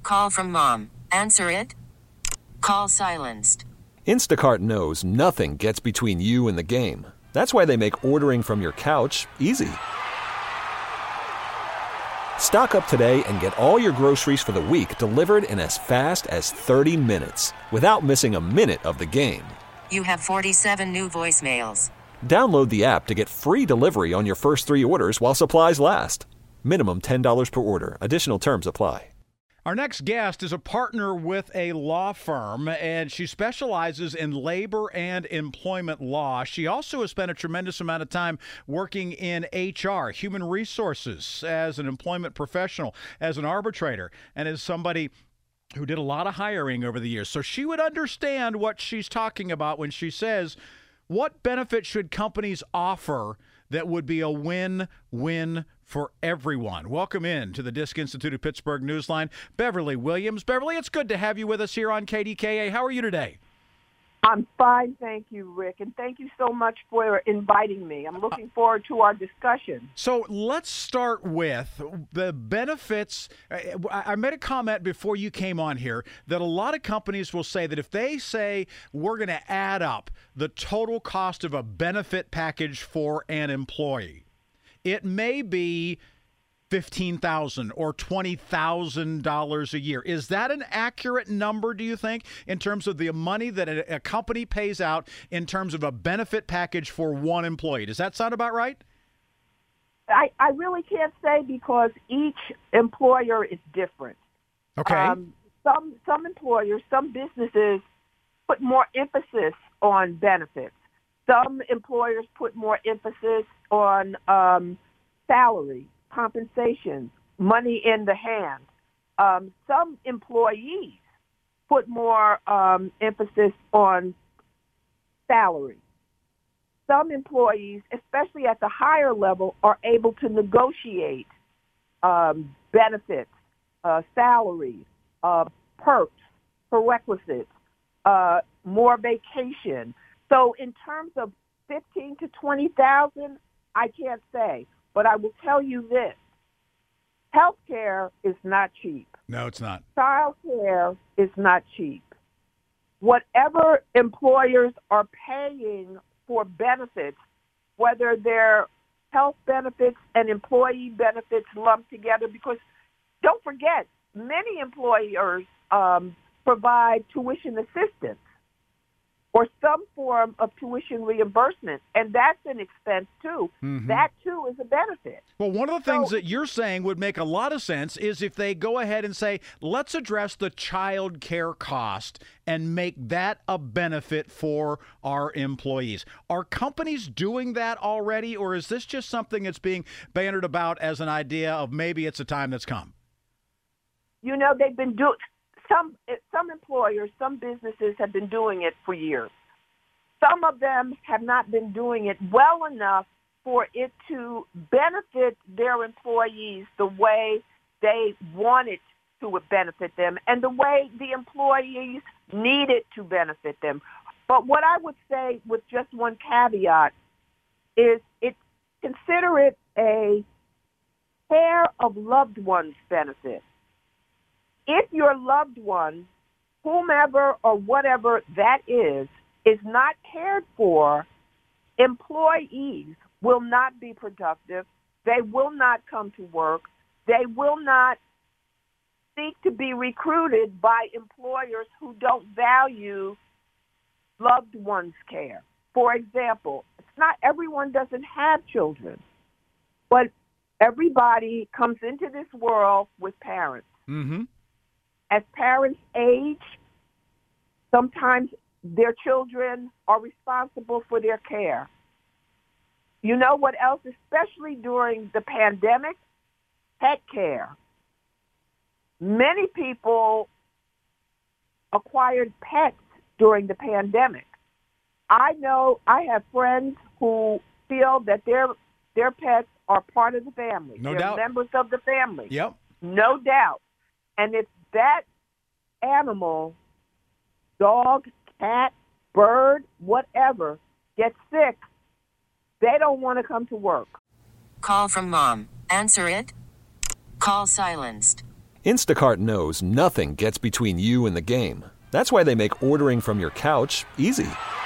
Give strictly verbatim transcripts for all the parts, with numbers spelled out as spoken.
Call from mom. Answer it. Call silenced. Instacart knows nothing gets between you and the game. That's why they make ordering from your couch easy. Stock up today and get all your groceries for the week delivered in as fast as thirty minutes without missing a minute of the game. You have forty-seven new voicemails. Download the app to get free delivery on your first three orders while supplies last. Minimum ten dollars per order. Additional terms apply. Our next guest is a partner with a law firm, and she specializes in labor and employment law. She also has spent a tremendous amount of time working in H R, human resources, as an employment professional, as an arbitrator, and as somebody who did a lot of hiring over the years. So she would understand what she's talking about when she says, what benefits should companies offer that would be a win-win for everyone? Welcome in to the Disc Institute of Pittsburgh Newsline, Beverly Williams. Beverly, it's good to have you with us here on K D K A. How are you today? I'm fine, thank you, Rick, and thank you so much for inviting me. I'm looking forward to our discussion. So let's start with the benefits. I made a comment before you came on here that a lot of companies will say that if they say we're going to add up the total cost of a benefit package for an employee, it may be fifteen thousand dollars or twenty thousand dollars a year. Is that an accurate number, do you think, in terms of the money that a, a company pays out in terms of a benefit package for one employee? Does that sound about right? I, I really can't say because each employer is different. Okay. Um, some some employers, some businesses put more emphasis on benefits. Some employers put more emphasis on um, salary, compensation, money in the hand. Um, some employees put more um, emphasis on salary. Some employees, especially at the higher level, are able to negotiate um, benefits, uh, salary, uh, perks, prerequisites, uh, more vacation. So in terms of fifteen to twenty thousand, I can't say. But I will tell you this, health care is not cheap. No, it's not. Child care is not cheap. Whatever employers are paying for benefits, whether they're health benefits and employee benefits lumped together, because don't forget, many employers um, provide tuition assistance or some form of tuition reimbursement, and that's an expense too. Mm-hmm. That too is a benefit. Well, one of the things so, that you're saying would make a lot of sense is if they go ahead and say, let's address the child care cost and make that a benefit for our employees. Are companies doing that already, or is this just something that's being bannered about as an idea of maybe it's a time that's come? You know, they've been doing... Some some employers, some businesses have been doing it for years. Some of them have not been doing it well enough for it to benefit their employees the way they want it to benefit them and the way the employees need it to benefit them. But what I would say with just one caveat is it consider it a care of loved ones benefit. If your loved one, whomever or whatever that is, is not cared for, employees will not be productive. They will not come to work. They will not seek to be recruited by employers who don't value loved ones' care. For example, it's not everyone doesn't have children, but everybody comes into this world with parents. Mm-hmm. As parents age, sometimes their children are responsible for their care. You know what else, especially during the pandemic? Pet care. Many people acquired pets during the pandemic. I know I have friends who feel that their their pets are part of the family. No They're doubt. members of the family. Yep. No doubt. And if that animal, dog, cat, bird, whatever, gets sick, they don't want to come to work. Call from mom. Answer it. Call silenced. Instacart knows nothing gets between you and the game. That's why they make ordering from your couch easy.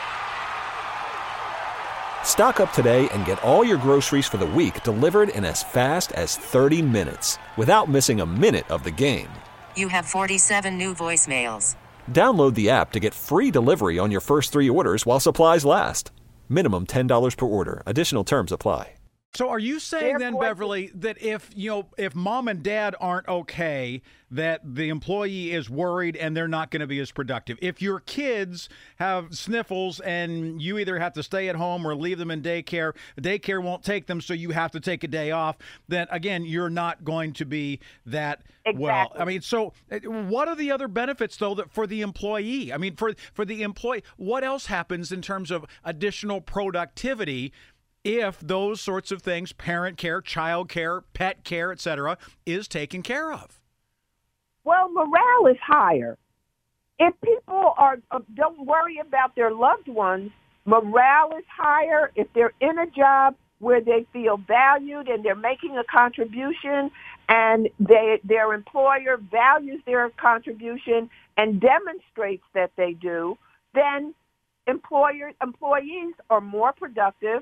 Stock up today and get all your groceries for the week delivered in as fast as thirty minutes without missing a minute of the game. You have forty-seven new voicemails. Download the app to get free delivery on your first three orders while supplies last. Minimum ten dollars per order. Additional terms apply. So are you saying then, Therefore, Beverly, that if you know if mom and dad aren't okay, that the employee is worried and they're not going to be as productive? If your kids have sniffles and you either have to stay at home or leave them in daycare, daycare won't take them, so you have to take a day off, then again, you're not going to be that well. Exactly. I mean, so uh, what are the other benefits, though, that for the employee? I mean, for for the employee, what else happens in terms of additional productivity if those sorts of things, parent care, child care, pet care, et cetera, is taken care of? Well, morale is higher. If people are uh, don't worry about their loved ones, morale is higher. If they're in a job where they feel valued and they're making a contribution and they, their employer values their contribution and demonstrates that they do, then employers, employees are more productive,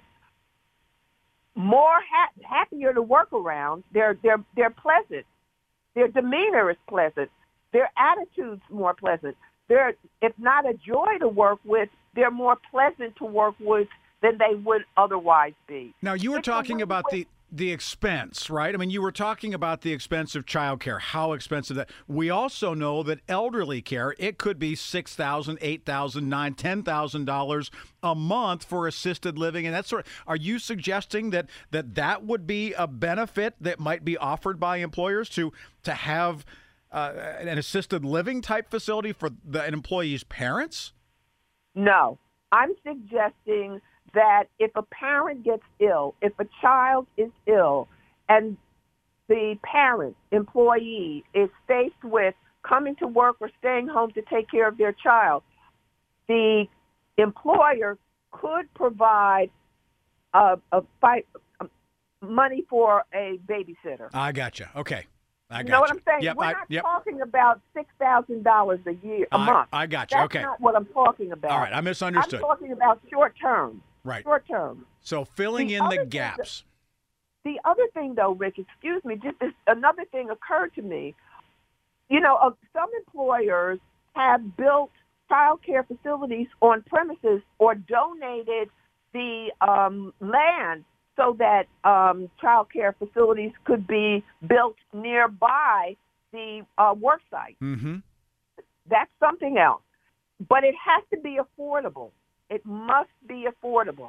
more ha- happier to work around. They're they're they're pleasant. Their demeanor is pleasant. Their attitude's more pleasant. They're, if not a joy to work with, they're more pleasant to work with than they would otherwise be. Now, you were It's a talking about win-win. the the expense, right? I mean, you were talking about the expense of childcare, how expensive that. We also know that elderly care, it could be six thousand dollars, eight thousand dollars, nine thousand dollars, ten thousand dollars a month for assisted living and that sort of. Are you suggesting that that that would be a benefit that might be offered by employers to to have uh, an assisted living type facility for the an employee's parents? No, I'm suggesting that if a parent gets ill, if a child is ill, and the parent, employee, is faced with coming to work or staying home to take care of their child, the employer could provide a, a fight, money for a babysitter. I gotcha. Okay. I got You know what I'm saying? Yep, We're I, not yep. talking about six thousand dollars a year, a I, month. I got you. That's Okay. not what I'm talking about. All right. I misunderstood. I'm talking about short term. Right. Short term. So filling The in other the thing gaps. The other thing, though, Rick, excuse me, just this, another thing occurred to me. You know, uh, some employers have built child care facilities on premises or donated the um, land so that um, child care facilities could be built nearby the uh, work site. Mm-hmm. That's something else. But it has to be affordable. It must be affordable.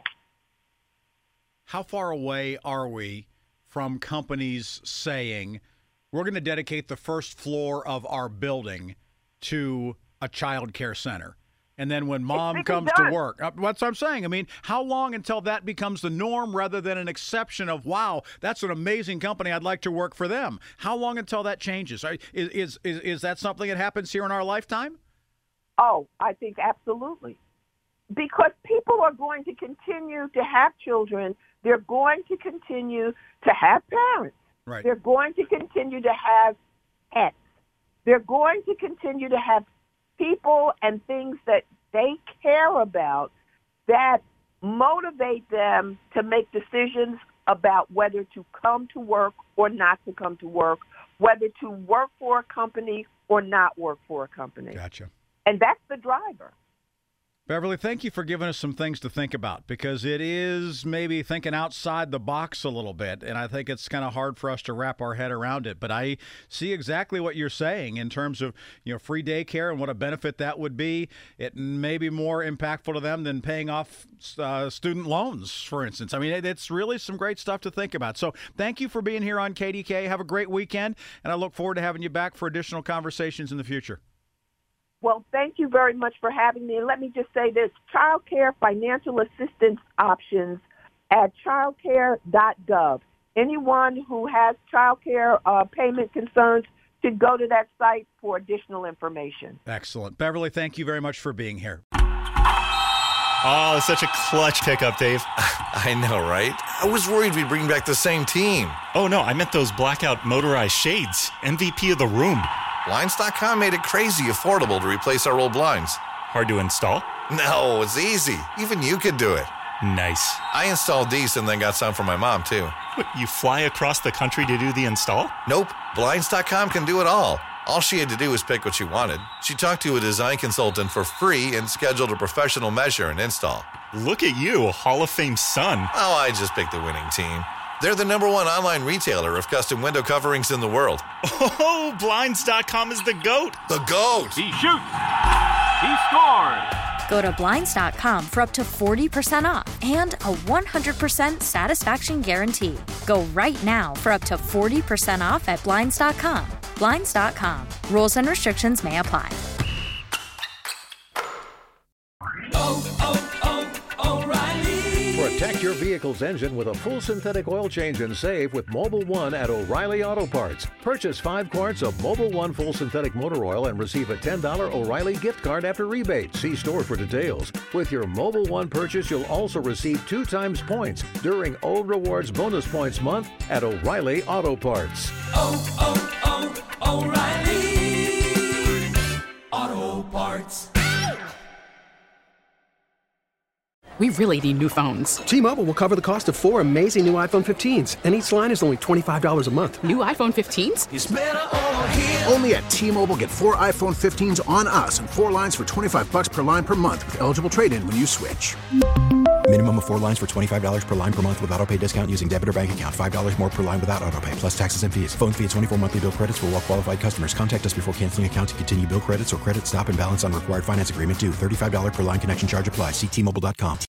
How far away are we from companies saying we're going to dedicate the first floor of our building to a child care center? And then when mom It's comes done. to work, uh, that's what I'm saying. I mean, how long until that becomes the norm rather than an exception of, wow, that's an amazing company, I'd like to work for them? How long until that changes? Are- Is, is, is, is that something that happens here in our lifetime? Oh, I think absolutely. Because people are going to continue to have children. They're going to continue to have parents. Right. They're going to continue to have pets. They're going to continue to have people and things that they care about that motivate them to make decisions about whether to come to work or not to come to work, whether to work for a company or not work for a company. Gotcha. And that's the driver. Beverly, thank you for giving us some things to think about, because it is maybe thinking outside the box a little bit, and I think it's kind of hard for us to wrap our head around it. But I see exactly what you're saying in terms of, you know, free daycare and what a benefit that would be. It may be more impactful to them than paying off uh, student loans, for instance. I mean, it, it's really some great stuff to think about. So thank you for being here on K D K. Have a great weekend, and I look forward to having you back for additional conversations in the future. Well, thank you very much for having me. And let me just say this, child care financial assistance options at childcare dot gov. Anyone who has child care uh, payment concerns should go to that site for additional information. Excellent. Beverly, thank you very much for being here. Oh, such a clutch pickup, Dave. I know, right? I was worried we'd bring back the same team. Oh, no, I meant those blackout motorized shades. M V P of the room. Blinds dot com made it crazy affordable to replace our old blinds. Hard to install? No, it's easy. Even you could do it. Nice. I installed these and then got some for my mom, too. What, you fly across the country to do the install? Nope. Blinds dot com can do it all. All she had to do was pick what she wanted. She talked to a design consultant for free and scheduled a professional measure and install. Look at you, a Hall of Fame son. Oh, I just picked the winning team. They're the number one online retailer of custom window coverings in the world. Oh, Blinds dot com is the GOAT. The GOAT! He shoots. He scores. Go to Blinds dot com for up to forty percent off and a one hundred percent satisfaction guarantee. Go right now for up to forty percent off at Blinds dot com. Blinds dot com. Rules and restrictions may apply. Oh, oh, oh, O'Reilly. Protect your vehicle's engine with a full synthetic oil change and save with Mobil one at O'Reilly Auto Parts. Purchase five quarts of Mobil one full synthetic motor oil and receive a ten dollars O'Reilly gift card after rebate. See store for details. With your Mobil one purchase, you'll also receive two times points during O Rewards Bonus Points Month at O'Reilly Auto Parts. Oh, oh, oh, O'Reilly Auto Parts. We really need new phones. T-Mobile will cover the cost of four amazing new iPhone fifteens, and each line is only twenty-five dollars a month. New iPhone fifteens? It's better over here. Only at T-Mobile, get four iPhone fifteens on us and four lines for twenty-five dollars per line per month with eligible trade-in when you switch. Minimum of four lines for twenty-five dollars per line per month with autopay discount using debit or bank account. five dollars more per line without autopay, plus taxes and fees. Phone fee at twenty-four monthly bill credits for well-qualified customers. Contact us before canceling account to continue bill credits or credit stop and balance on required finance agreement due. thirty-five dollars per line connection charge applies. See T Mobile dot com.